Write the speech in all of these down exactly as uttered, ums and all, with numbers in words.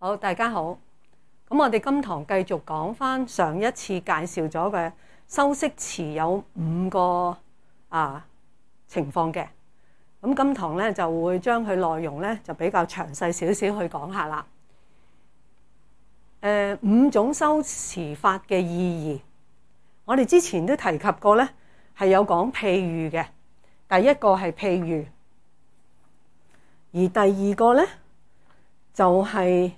好，大家好。咁我哋今堂繼續講翻上一次介紹咗嘅修飾詞有五個啊情況嘅。咁今堂咧就會將佢內容咧就比較詳細少少去講下啦。誒、呃，五種修辭法嘅意義，我哋之前都提及過咧，係有講譬喻嘅。第一個係譬喻，而第二個咧就係、是、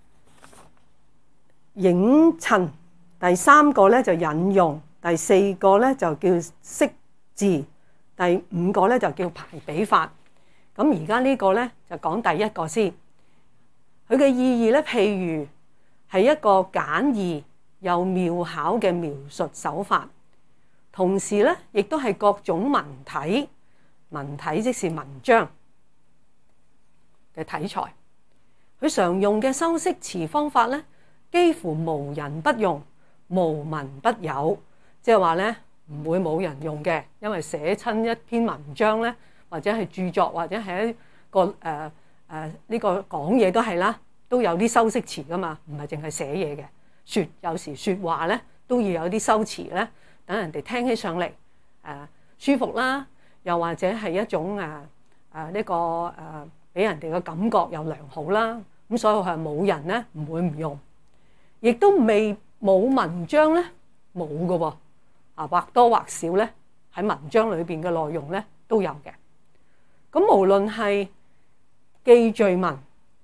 映襯，第三個咧就引用，第四個咧就叫釋字，第五個咧就叫排比法。咁而家呢個咧就講第一個先，佢嘅意義咧，譬喻係一個簡易又妙巧嘅描述手法，同時咧亦都係各種文體，文體即是文章嘅題材。佢常用嘅修飾詞方法咧，幾乎無人不用，無文不有，即係話咧唔會冇人用嘅，因為寫親一篇文章咧，或者係著作，或者係一個誒誒呢個講嘢都係啦，都有啲修飾詞噶嘛，唔係淨係寫嘢嘅。說有時說話咧都要有啲修辭咧，等人哋聽起上嚟誒、呃、舒服啦，又或者係一種誒誒呢個誒俾、呃、人哋嘅感覺又良好啦。咁所以係冇人咧唔會唔用，亦都未冇文章咧冇㗎喎，啊或多或少咧喺文章裏邊嘅內容咧都有嘅。咁無論係記敘文、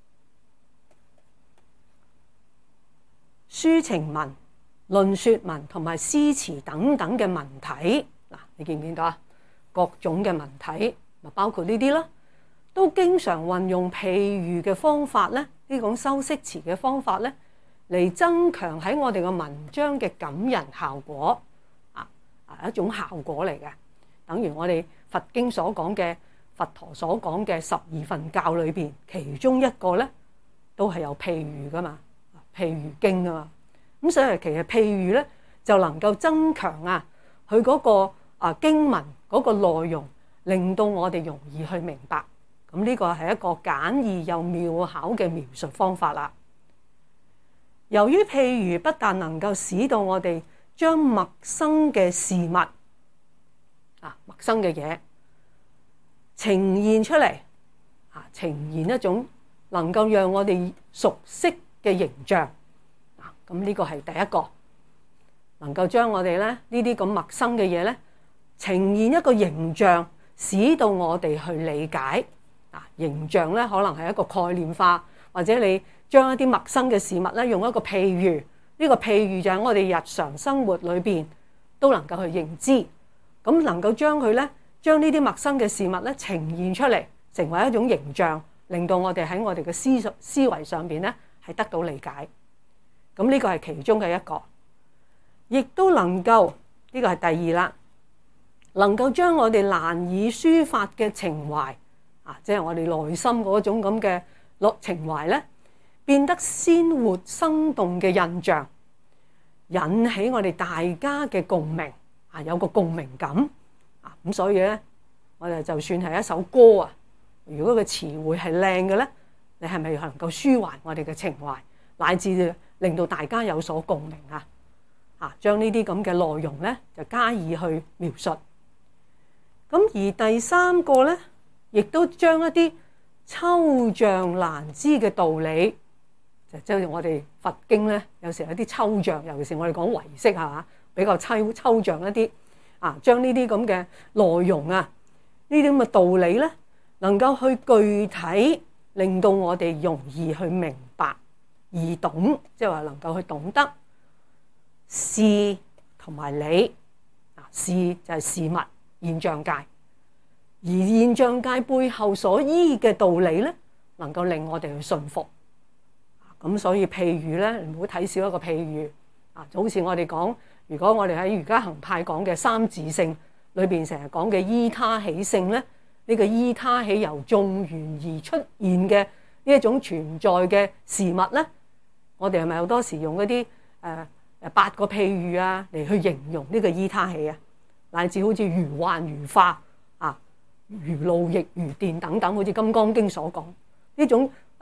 抒情文、論說文同埋詩詞等等嘅文體，嗱你見唔見到啊？各種嘅文體，咪包括呢啲啦，都經常運用譬喻嘅方法咧，呢種修飾詞嘅方法咧，嚟增強喺我哋嘅文章嘅感人效果啊啊一種效果嚟嘅，等於我哋佛經所講嘅佛陀所講嘅十二分教裏邊，其中一個咧都係有譬喻噶嘛，譬喻經啊嘛。咁所以其實譬喻咧就能夠增強啊佢嗰個啊經文嗰個內容，令到我哋容易去明白。咁呢個係一個簡易又妙巧嘅描述方法啦。由於譬喻不但能夠使到我哋將陌生嘅事物啊陌生嘅嘢呈現出嚟啊，呈現一種能夠讓我哋熟悉嘅形象啊。咁呢個係第一個，能夠將我哋咧呢啲咁陌生嘅嘢咧呈現一個形象，使到我哋去理解啊。形象咧可能係一個概念化，或者你將一啲陌生嘅事物咧用一個譬喻，呢個譬喻就係我哋日常生活裏邊都能夠去認知，咁能夠將佢咧將呢啲陌生嘅事物咧呈現出嚟，成為一種形象，令到我哋喺我哋嘅思思維上邊咧係得到理解。咁呢個係其中嘅一個，亦都能夠呢個係第二啦，能夠將我哋難以抒發嘅情懷啊，即係我哋內心嗰種咁嘅落情懷咧，變得鮮活生動嘅印象，引起我哋大家嘅共鳴啊，有個共鳴感啊。咁所以咧，我哋就算係一首歌啊，如果個詞彙係靚嘅咧，你係咪能夠抒懷我哋嘅情懷，乃至令到大家有所共鳴啊？啊，將呢啲咁嘅內容咧，就加以去描述。咁而第三個咧，亦都將一啲抽象難知嘅道理，就即係我哋佛經咧，有時有啲抽象，尤其是我哋講唯識係嘛，比較抽抽象一啲啊，將呢啲咁嘅內容啊，呢啲咁嘅道理咧，能夠去具體令到我哋容易去明白易懂，即係話能夠去懂得事同埋理啊，事就係事物現象界，而現象界背後所依嘅道理咧，能夠令我哋去信服。咁所以譬喻咧，唔好睇少一個譬喻啊，就好似我哋講，如果我哋喺瑜伽行派講嘅三自性裏邊成日講嘅依他起性咧，呢個依他起由眾緣而出現嘅呢一種存在嘅事物咧，我哋係咪好多時用一啲誒誒八個譬喻啊嚟去形容呢個依他起啊，乃至好似如幻如化啊、如露亦如電等等，好似《金剛經》所講呢種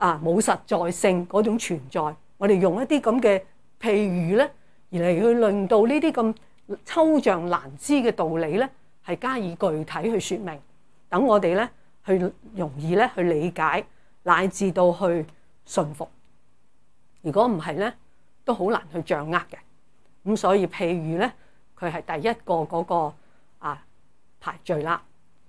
啊冇實在性嗰種存在。我哋用一啲咁嘅譬喻咧，而嚟去令到呢啲咁抽象難知嘅道理咧，係加以具體去說明，等我哋咧去容易咧去理解，乃至到去信服。如果唔係咧，都好難去掌握嘅。咁所以譬喻咧，佢係第一個嗰個啊排序啦。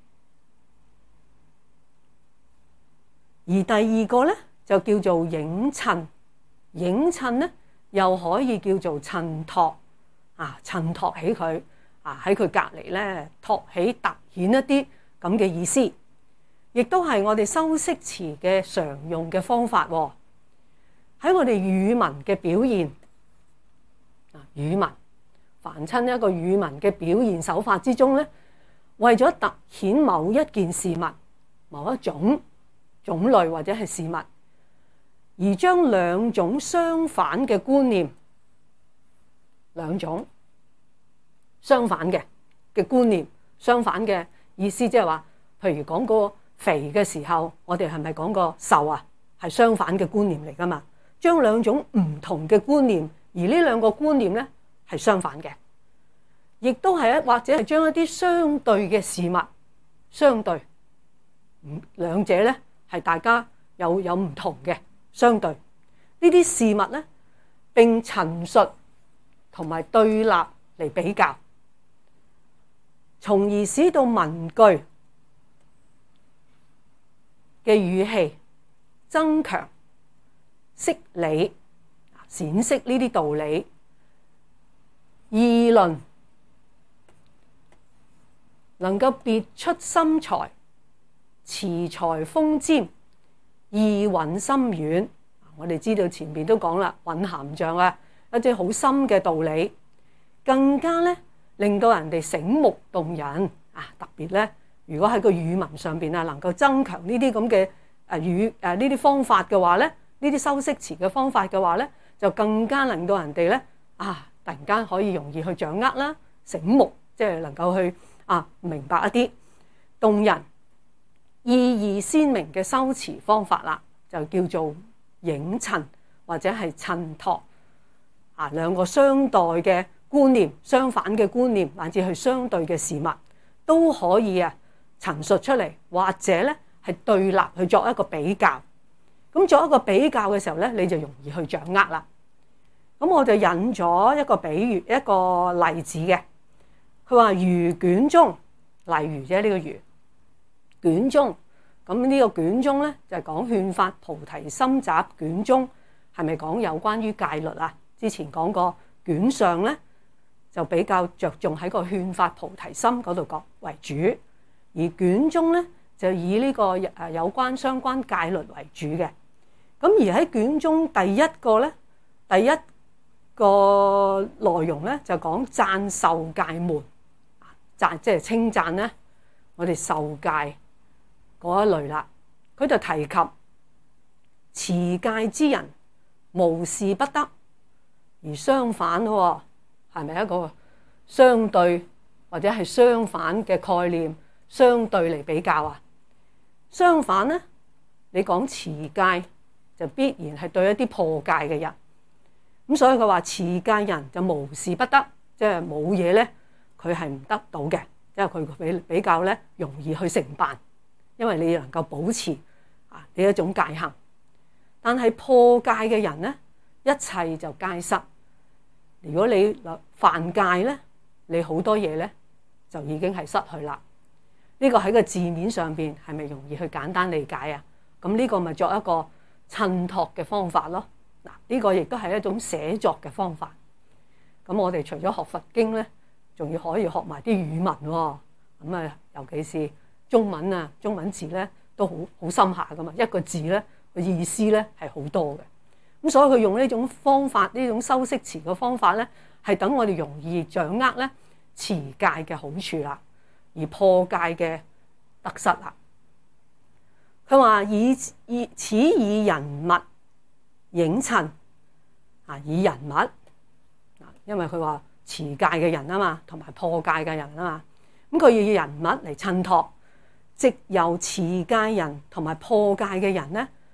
而第二個咧就叫做映襯，映襯咧又可以叫做襯托啊，襯托起佢啊，喺佢隔離咧托起突顯一啲咁嘅意思，亦都係我哋修飾詞嘅常用嘅方法喎。喺我哋語文嘅表現啊，語文凡親一個語文嘅表現手法之中咧，為咗突顯某一件事物、某一種種類或者係事物，而將兩種相反嘅觀念，兩種相反嘅嘅觀念，相反嘅意思即係話，譬如講個肥嘅時候，我哋係咪講個瘦啊？係相反嘅觀念嚟㗎嘛？將兩種唔同嘅觀念，而呢兩個觀念咧係相反嘅，亦都係一或者係將一啲相對嘅事物相對，兩者咧係大家有有唔同嘅相對呢啲事物咧，並陳述同埋對立嚟比較，從而使到文句嘅語氣增強、釋理、闡釋呢啲道理，議論能夠別出心裁、詞裁鋒尖、意蘊深遠。我哋知道前面都講啦，蘊含像啊一啲好深嘅道理，更加咧令到人哋醒目動人啊！特別咧，如果喺個語文上邊啊，能夠增強呢啲咁嘅誒語誒呢啲方法嘅話咧，呢啲修飾詞嘅方法嘅話咧，就更加令到人哋咧啊，突然間可以容易去掌握啦，醒目，即係能夠去啊明白一啲動人、意義鮮明嘅修辭方法啦，就叫做映襯或者係襯托啊，兩個相待嘅觀念、相反嘅觀念，乃至去相對嘅事物，都可以啊陳述出嚟，或者咧係對立去作一個比較。咁作一個比較嘅時候咧，你就容易去掌握啦。咁我就引咗一個比喻，一個例子嘅。佢話如卷中，例如啫呢個如卷中。咁呢個卷中咧就係講勸發菩提心集卷中，係咪講有關於戒律啊？之前講過卷上咧就比較着重喺個勸發菩提心嗰度講為主，而卷中咧就以呢個誒有關相關戒律為主嘅。咁而喺卷中第一個咧，第一個內容咧就講讚受戒門，讚即係稱讚咧我哋受戒嗰一類啦。佢就提及持戒之人無事不得，而相反喎，係咪一個相對或者係相反嘅概念？相對嚟比較啊，相反咧，你講持戒就必然係對一啲破戒嘅人，咁所以佢話持戒人就無事不得，即係冇嘢咧，佢係唔得到嘅，因為佢比比較咧容易去成辦，因為你能夠保持啊呢一種戒行。但係破戒嘅人咧，一切就皆失。如果你犯戒咧，你好多嘢咧就已經係失去啦。呢個喺個字面上邊係咪容易去簡單理解啊？咁呢個咪作一個襯托嘅方法咯。嗱，呢個亦都係一種寫作嘅方法。咁我哋除咗學佛經咧，仲要可以學埋啲語文喎。咁啊，尤其是中文啊，中文字咧都好好深下噶嘛。一個字咧個意思咧係好多嘅。咁所以佢用呢種方法，呢種修飾詞嘅方法咧，係等我哋容易掌握咧持戒嘅好處啦，而破戒嘅得失啦。佢話以以此以人物映襯啊，以人物啊，因為佢話持戒嘅人啊嘛，同埋破戒嘅人啊嘛，咁佢要以人物嚟襯托，藉由持戒人同埋破戒嘅人咧，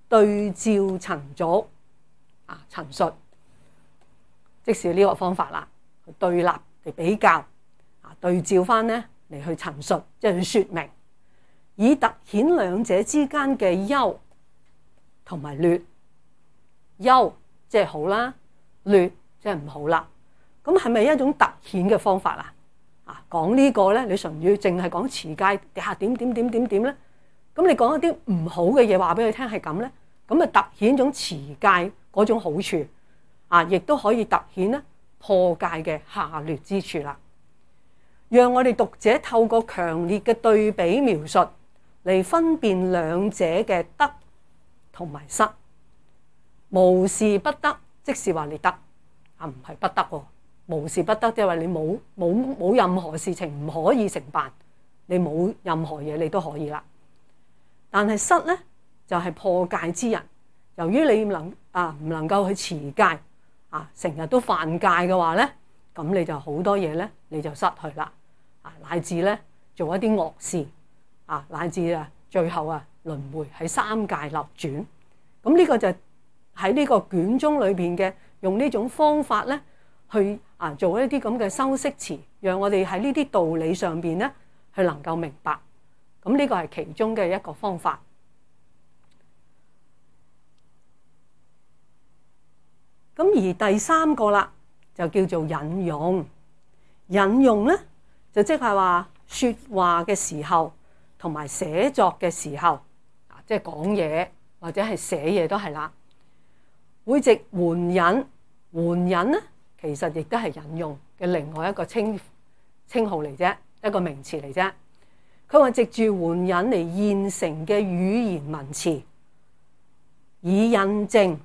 對照陳俗啊，陳述，即是呢個方法啦，對立嚟比較啊，對照翻咧嚟去陳述，即係去説明，以突顯兩者之間嘅優同埋劣。優即係好啦，劣即係唔好啦。咁係咪一種突顯嘅方法啊？啊，講呢個咧，你純要淨係講持戒地下點點點點點咧，咁你講一啲唔好嘅嘢話俾佢聽係咁咧，咁啊突顯種持戒嗰種好處啊，亦都可以突顯咧破戒嘅下劣之處啦。讓我哋讀者透過強烈嘅對比描述嚟分辨兩者嘅得同埋失。無事不得，即是話你得啊，唔係不得喎。無事不得，即係話你冇冇冇任何事情唔可以成辦，你冇任何嘢你都可以啦。但係失咧就係破戒之人，由於你唔能啊唔能夠去持戒啊，成日都犯戒嘅話咧，咁你就好多嘢咧你就失去啦啊，乃至咧做一啲惡事啊，乃至啊最後啊輪迴喺三界流轉。咁呢個就喺呢個卷宗裏邊嘅用呢種方法咧去啊做一啲咁嘅修飾詞，讓我哋喺呢啲道理上邊咧去能夠明白。咁呢個係其中嘅一個方法。咁而第三個啦就叫做引用。引用咧就即係話說話嘅時候同埋寫作嘅時候啊，即係講嘢或者係寫嘢都係啦，會藉援引。援引咧其實亦都係引用嘅另外一個稱稱號嚟啫，一個名詞嚟啫。佢話藉住援引嚟現成嘅語言文詞，以印證、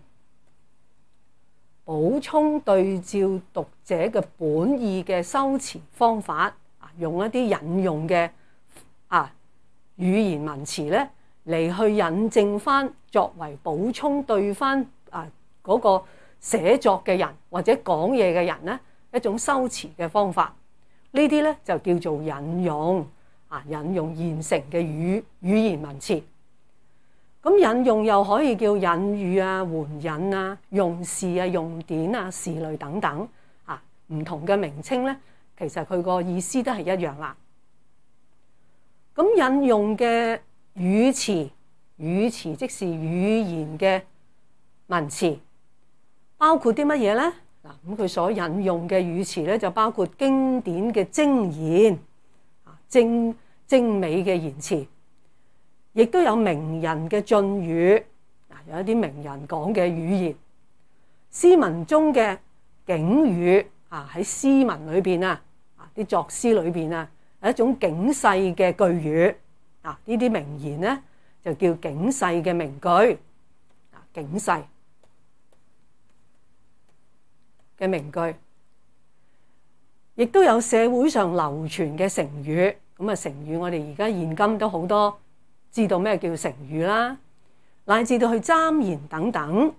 補充、對照讀者嘅本意嘅修辭方法啊，用一啲引用嘅啊語言文詞咧嚟去引證翻，作為補充對翻啊嗰個寫作嘅人或者講嘢嘅人咧一種修辭嘅方法。呢啲咧就叫做引用啊，引用現成嘅語語言文詞。咁引用又可以叫引語啊、援引啊、用事啊、用典啊、事類等等啊，唔同嘅名稱咧，其實佢個意思都係一樣啦。咁引用嘅語詞，語詞即是語言嘅文詞，包括啲乜嘢咧？嗱，咁佢所引用嘅語詞咧，就包括經典嘅精言啊，精精美嘅言辭，亦都有名人嘅雋語啊，有一啲名人講嘅語言，詩文中嘅警語啊，喺詩文裏邊啊，啊啲作詩裏邊啊，有一種警世嘅句語啊，呢啲名言咧就叫警世嘅名句啊，警世嘅名句，亦都有社會上流傳嘅成語。咁啊，成語我哋而家現今都好多知道咩叫成語啦，乃至到去箴言等等。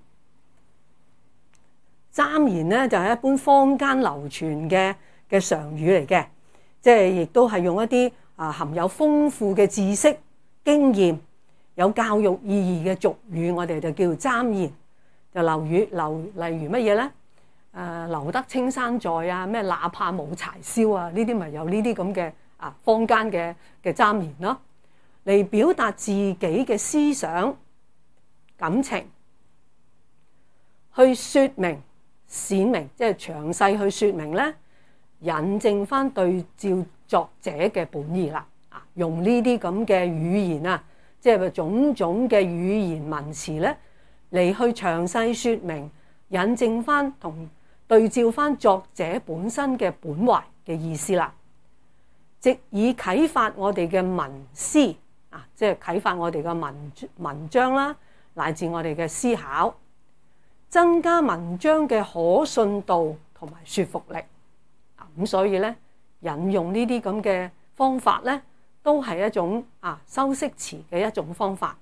箴言咧就係一般坊間流傳嘅嘅常語嚟嘅，即係亦都係用一啲啊含有豐富嘅知識經驗、有教育意義嘅俗語，我哋就叫箴言。就流語流例如乜嘢咧？誒留得青山在啊，咩哪怕冇柴燒啊，呢啲咪有呢啲咁嘅啊坊間嘅嘅箴言咯，嚟表達自己嘅思想感情，去説明闡明，即係詳細去説明咧，引證翻對照作者嘅本意啦。啊，用呢啲咁嘅語言啊，即係種種嘅語言文詞咧，嚟去詳細説明，引證翻同對照翻作者本身嘅本懷嘅意思啦，藉以啟發我哋嘅文思啊，即係啟發我哋嘅文文章啦，乃至我哋嘅思考，增加文章嘅可信度同埋說服力啊。咁所以咧，引用呢啲咁嘅方法咧，都係一種啊修飾詞嘅一種方法。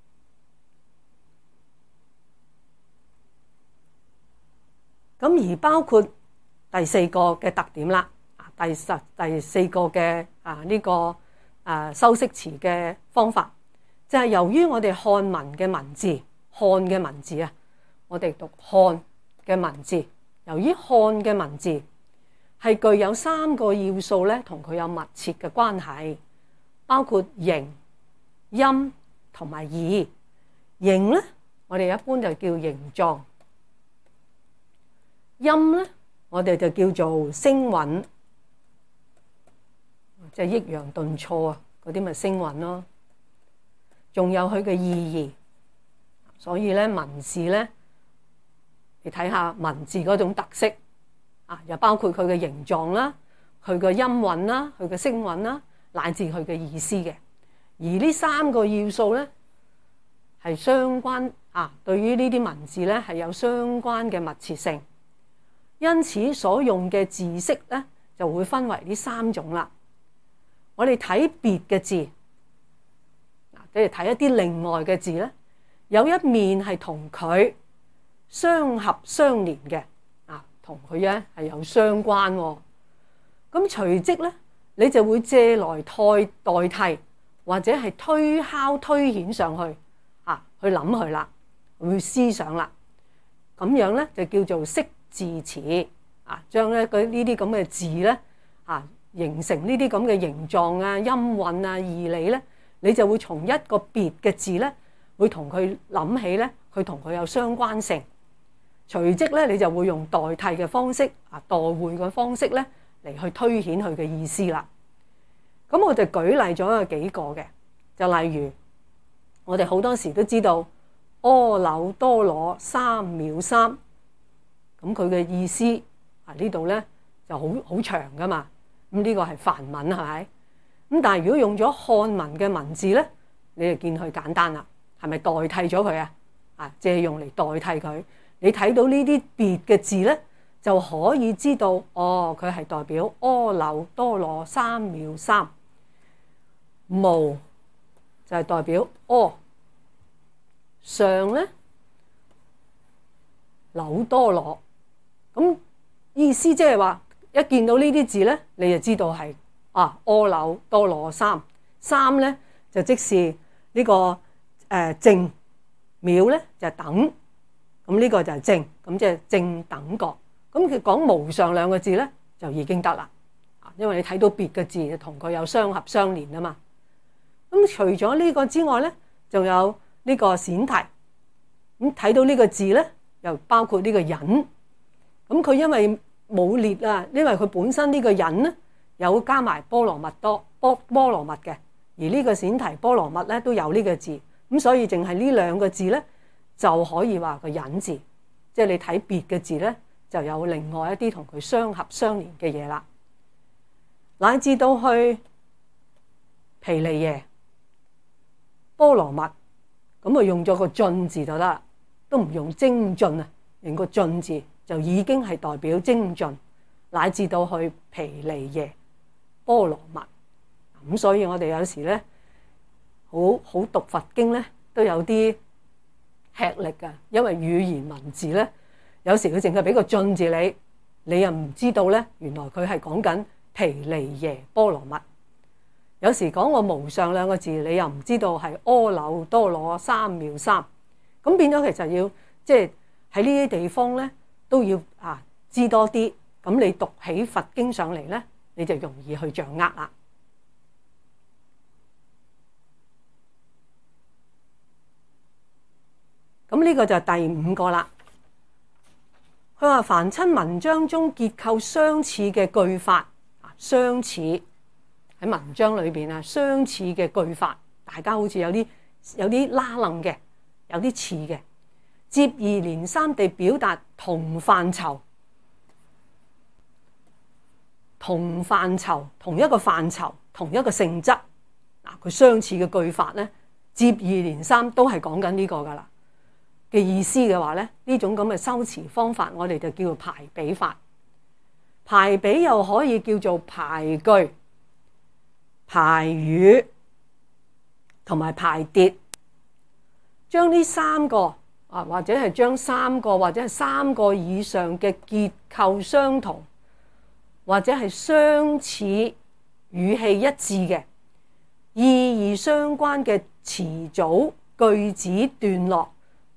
咁而包括第四個嘅特點啦，啊第十第四個嘅啊呢個啊修飾詞嘅方法，就係由於我哋漢文嘅文字漢嘅文字啊，我哋讀漢嘅文字。由於漢嘅文字係具有三個要素咧，同佢有密切嘅關係，包括形、音同埋義。形咧，我哋一般就叫形狀；音咧，我哋就叫做聲韻，即係抑揚頓挫啊，嗰啲咪聲韻咯。仲有佢嘅意義，所以咧文字咧，你睇下文字嗰種特色啊，又包括佢嘅形狀啦、佢嘅音韻啦、佢嘅聲韻啦，乃至佢嘅意思嘅。而呢三個要素咧係相關啊，對於呢啲文字咧係有相關嘅密切性，因此所用嘅字式咧就會分為呢三種啦。我哋睇別嘅字，即係睇一啲另外嘅字咧，有一面係同佢相合相連嘅，啊，同佢咧係有相關喎。咁隨即咧，你就會借來代代替，或者係推敲推顯上去，啊，去諗佢啦，會思想啦。咁樣咧就叫做識字詞，啊，將咧佢呢啲咁嘅字咧，啊，形成呢啲咁嘅形狀啊、音韻啊、義理咧。你就會從一個別嘅字咧，會同佢諗起咧，佢同佢有相關性。隨即咧，你就會用代替嘅方式啊，代換嘅方式咧，嚟去推顯佢嘅意思啦。咁我哋舉例咗有幾個嘅，就例如我哋好多時都知道阿耨多羅三藐三，咁佢嘅意思啊呢度咧就好好長噶嘛。咁呢個係梵文係咪？咁但係如果用咗漢文嘅文字咧，你就見佢簡單啦，係咪代替咗佢啊？啊，借用嚟代替佢，你睇到呢啲別嘅字咧，就可以知道哦，佢係代表阿耨多羅三藐三。無就係代表阿，上咧耨多羅，咁意思即係話一見到呢啲字咧，你就知道係。啊，阿耨多羅三，三咧就即是呢、這個誒、呃、正，藐咧就係等，咁呢個就係正，咁即係正等覺。咁佢講無上兩個字咧就已經得啦，因為你睇到別嘅字同佢有相合相連啊嘛。咁除咗呢個之外咧，仲有呢個閃提，咁睇到呢個字咧，又包括呢個忍。咁佢因為冇列啊，因為佢本身呢個忍咧。有加埋波羅蜜多波波羅蜜嘅，而呢個閃提波羅蜜咧都有呢個字，咁所以淨係呢兩個字咧就可以話個忍字，即係你睇別嘅字咧就有另外一啲同佢相合相連嘅嘢啦。乃至到去毗梨耶波羅蜜，咁啊用咗個進字就得，都唔用精進啊，用個進字就已經係代表精進，乃至到去毗梨耶波羅蜜，咁所以我哋有時咧，好好讀佛經咧，都有啲吃力噶，因為語言文字咧，有時佢淨係俾個進字你，你又唔知道咧，原來佢係講緊毗梨耶波羅蜜。有時講個無上兩個字，你又唔知道係阿耨多羅三藐三，咁變咗其實要即係喺呢啲地方咧，都要啊知多啲，咁你讀起佛經上嚟咧，你就容易去掌握啦。咁呢個就係第五個啦。佢話凡親文章中結構相似嘅句法，相似喺文章裏邊啊，相似嘅句法，大家好似有啲有啲拉楞嘅，有啲似嘅，接二連三地表達同範疇。同範疇，同一個範疇，同一個性質，嗱佢相似嘅句法咧，接二連三都係講緊呢個噶啦嘅意思嘅話咧，呢種咁嘅修辭方法，我哋就叫做排比法。排比又可以叫做排句、排語同埋排疊，將呢三個啊，或者係將三個或者係三個以上嘅結構相同，或者係相似、語氣一致嘅、意義相關嘅詞組、句子、段落，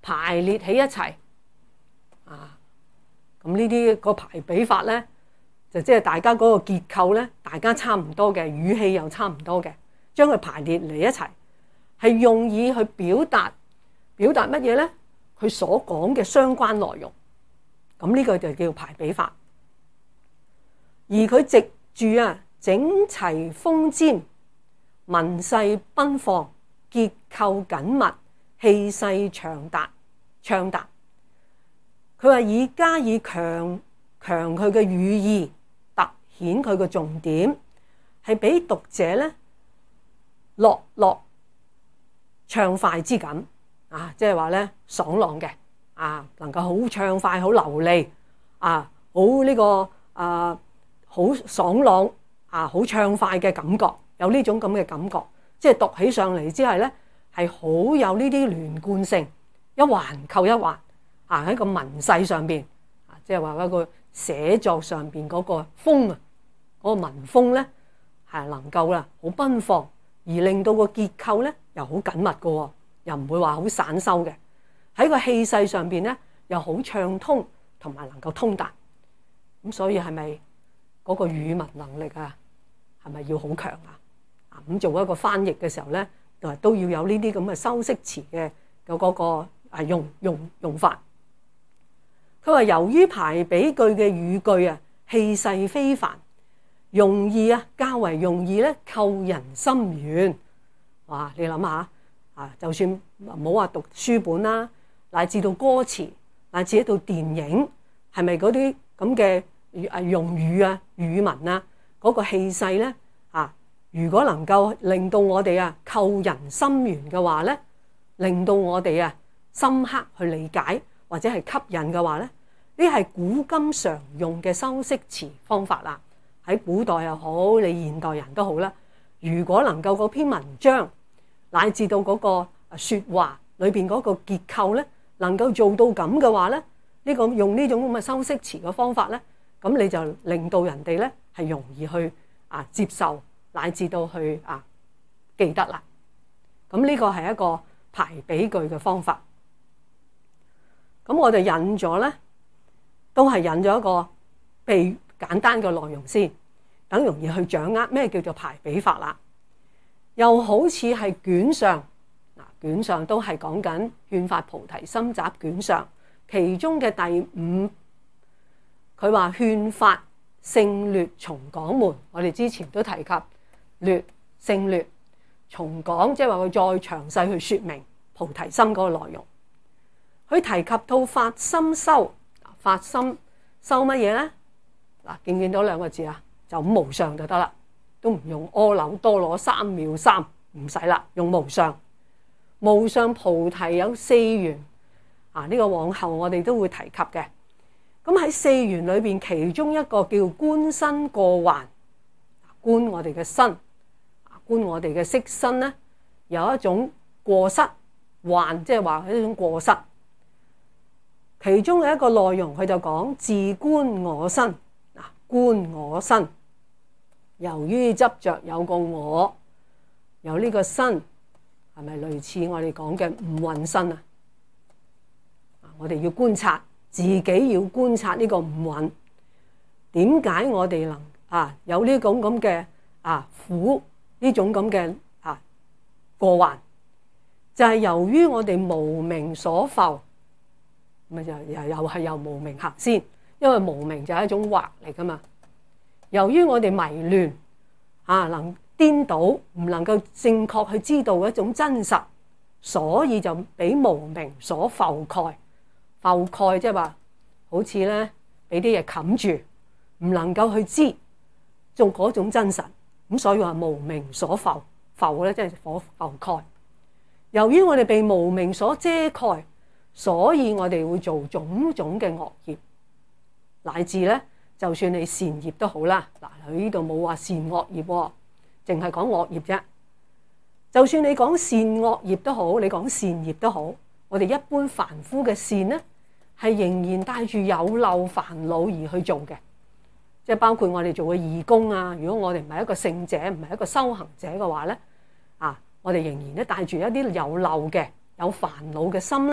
排列喺一齊啊。咁呢啲個排比法咧，就即係大家嗰個結構咧，大家差唔多嘅，語氣又差唔多嘅，將佢排列嚟一齊，係用以去表達表達乜嘢咧？佢所講嘅相關內容。咁呢個就叫排比法。而佢藉住啊整齊豐儉、文勢奔放、結構緊密、氣勢長達暢達，佢話以加以強強佢嘅語意，突顯佢嘅重點，係俾讀者咧樂樂暢快之感啊！即係話咧爽朗嘅啊，能夠好暢快、好流利啊，好呢、這個啊好爽朗啊，好暢快嘅感覺，有呢種咁嘅感覺，即係讀起上嚟之後咧係好有呢啲連貫性，一環扣一環啊，喺個文勢上邊啊，即係話嗰個寫作上邊嗰個風啊，嗰、那個文風咧係能夠啦好奔放，而令到個結構咧又好緊密嘅，又唔會話好散收嘅。喺個氣勢上邊咧又好暢通，同埋能夠通達。咁所以係咪嗰個語文能力啊，係咪要好強啊？啊咁做一個翻譯嘅時候咧，都要有呢啲咁嘅修飾詞嘅嘅嗰個啊用用用法。佢話由於排比句嘅語句啊氣勢非凡，容易啊較為容易咧扣人心弦。哇！你諗下啊，就算唔好話讀書本啦，乃至到歌詞，乃至到電影，係咪嗰啲咁嘅啊用語啊語文啊嗰、那個氣勢咧啊？如果能夠令到我哋啊扣人心弦嘅話咧，令到我哋啊深刻去理解或者係吸引嘅話咧，呢係古今常用嘅修飾詞方法啦。喺古代又好，你現代人都好啦。如果能夠嗰篇文章乃至到嗰個説話裏邊嗰個結構咧，能夠做到咁嘅話咧，呢、這個用呢種咁嘅修飾詞嘅方法咧，咁你就令到人哋咧係容易去啊接受，乃至到去啊記得啦。咁呢個係一個排比句嘅方法。咁我哋引咗咧，都係引咗一個被簡單嘅內容先，等容易去掌握咩叫做排比法啦。又好似係卷上嗱，卷上都係講緊勸發菩提心集卷上，其中嘅第五，佢話勸發勝劣從講門。我哋之前都提及劣勝劣從講，即係話佢再詳細去說明菩提心嗰個內容。佢提及到發心修，發心修乜嘢咧？嗱，見唔見到兩個字啊？就無上就得啦，都唔用阿耨多羅三藐三，唔使啦，用無上。無上菩提有四緣啊，呢個往後我哋都會提及嘅。咁喺四緣裏邊，其中一個叫觀身過患，觀我哋嘅身，觀我哋嘅色身咧，有一種過失患，即係話一種過失。其中嘅一個內容，佢就講自觀我身，嗱，觀我身。由於執着有個我，有呢個身，係咪類似我哋講嘅五蘊身啊？我哋要觀察自己，要觀察呢個五蘊。點解我哋能啊有呢種咁嘅啊苦，呢種咁嘅啊過患？就係、是、由於我哋無明所浮。咪就又又係由無明行先，因為無明就係一種惑嚟噶嘛。由於我哋迷亂啊，能顛倒，唔能夠正確去知道一種真實，所以就俾無明所覆蓋。覆蓋即係話好似咧俾啲嘢冚住，唔能夠去知做嗰種真實。咁所以話無明所覆，覆咧即係所覆蓋。由於我哋被無明所遮蓋，所以我哋會做種種嘅惡業，乃至咧，就算你善業都好啦。嗱，佢呢度冇話善惡業，淨係講惡業啫。就算你講善惡業都好，你講善業都好，我哋一般凡夫嘅善咧，係仍然帶住有漏煩惱而去做嘅，即係包括我哋做嘅義工啊。如果我哋唔係一個聖者，唔係一個修行者嘅話咧，啊，我哋仍然咧帶住一啲有漏嘅、有煩惱嘅心咧。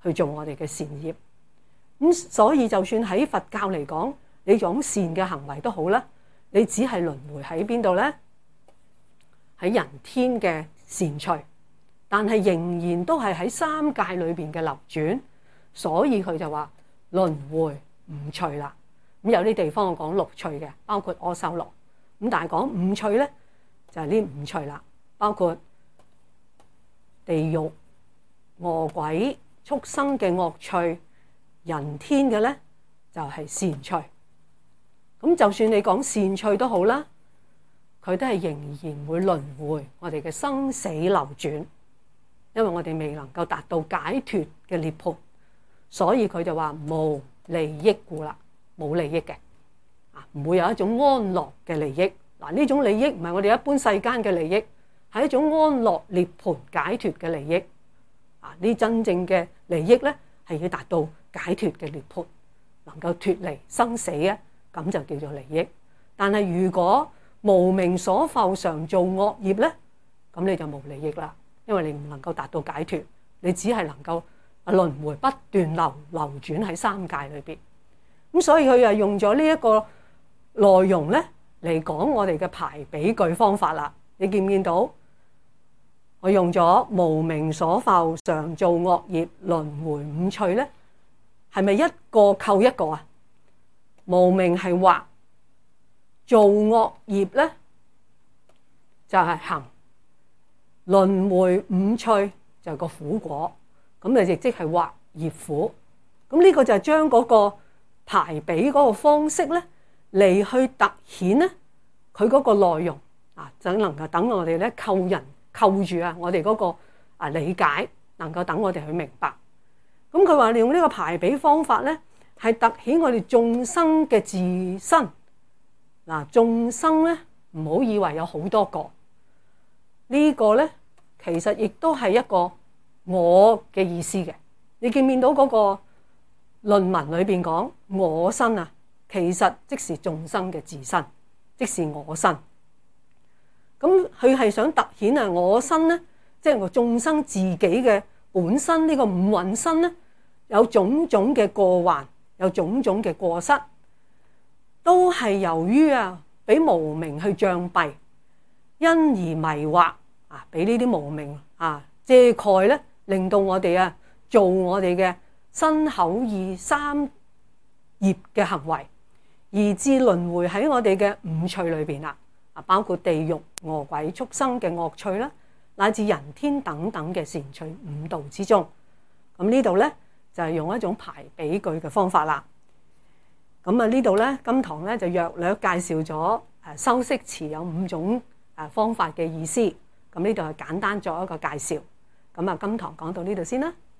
去做我哋嘅善業。咁所以就算喺佛教嚟講，你種善嘅行為都好啦，你只係輪迴喺邊度呢？喺人天嘅善趣，但係仍然都係喺三界裏邊嘅流轉，所以佢就話輪迴五趣啦。咁有啲地方我講六趣嘅，包括阿修羅。咁但係講五趣咧，就係呢五趣啦，包括地獄、餓鬼、畜生嘅惡趣，人天嘅咧就係善趣。咁就算你講善趣都好啦，佢都係仍然會輪迴我哋嘅生死流轉，因為我哋未能夠達到解脫嘅涅槃，所以佢就話無利益故啦，冇利益嘅，啊唔會有一種安樂嘅利益。嗱，呢種利益唔係我哋一般世間嘅利益，係一種安樂涅槃解脫嘅利益。啊，呢真正嘅利益咧係要達到解脫嘅涅槃，能夠脫離生死啊，咁就叫做利益。但係如果無明所覆常做惡業咧，咁你就冇利益啦，因為你唔能夠達到解脫，你只係能夠輪迴不斷流流轉喺三界裏邊。咁所以佢又用咗呢一個內容咧嚟講我哋嘅排比句方法啦。你見唔見到？我用咗無明所覆常做惡業輪迴五趣咧，係咪一個扣一個啊？無明係惑，做惡業咧就係行，輪迴五趣就係個苦果，咁就亦即係惑業苦。咁呢個就係將嗰個排比嗰個方式咧嚟去突顯咧佢嗰個內容啊，就能夠等我哋咧扣人扣住啊，我哋嗰個啊理解能夠等我哋去明白。咁佢話利用呢個排比方法咧，係突顯我哋眾生嘅自身。嗱，眾生咧唔好以為有好多個，呢個咧其實亦都係一個我嘅意思嘅。你見唔見到嗰個論文裏邊講我身啊，其實即是眾生嘅自身，即是我身。咁佢係想突顯啊，我身咧，即係個眾生自己嘅本身呢個五蘊身咧，有種種嘅過患，有種種嘅過失，都係由於啊，俾無明去障蔽，因而迷惑啊，俾呢啲無明啊遮蓋咧，令到我哋啊做我哋嘅身口意三業嘅行為，而至輪迴喺我哋嘅五趣裏邊啦。啊，包括地獄、餓鬼、畜生嘅惡趣啦，乃至人天等等嘅善趣五道之中。咁呢度咧就係用一種排比句嘅方法啦。咁啊呢度咧今堂咧就約略介紹咗誒修飾詞有五種誒方法嘅意思。咁呢度係簡單作一個介紹。咁啊今堂講到呢度先啦。